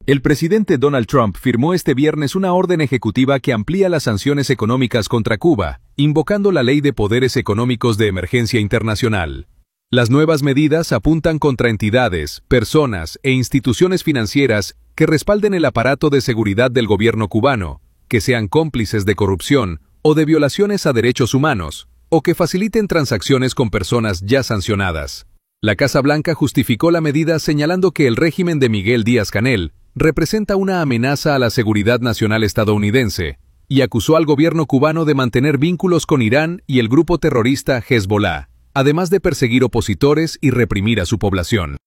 El presidente Donald Trump firmó este viernes una orden ejecutiva que amplía las sanciones económicas contra Cuba, invocando la Ley de Poderes Económicos de Emergencia Internacional. Las nuevas medidas apuntan contra entidades, personas e instituciones financieras que respalden el aparato de seguridad del gobierno cubano, que sean cómplices de corrupción o de violaciones a derechos humanos, o que faciliten transacciones con personas ya sancionadas. La Casa Blanca justificó la medida señalando que el régimen de Miguel Díaz-Canel representa una amenaza a la seguridad nacional estadounidense y acusó al gobierno cubano de mantener vínculos con Irán y el grupo terrorista Hezbollah, además de perseguir opositores y reprimir a su población.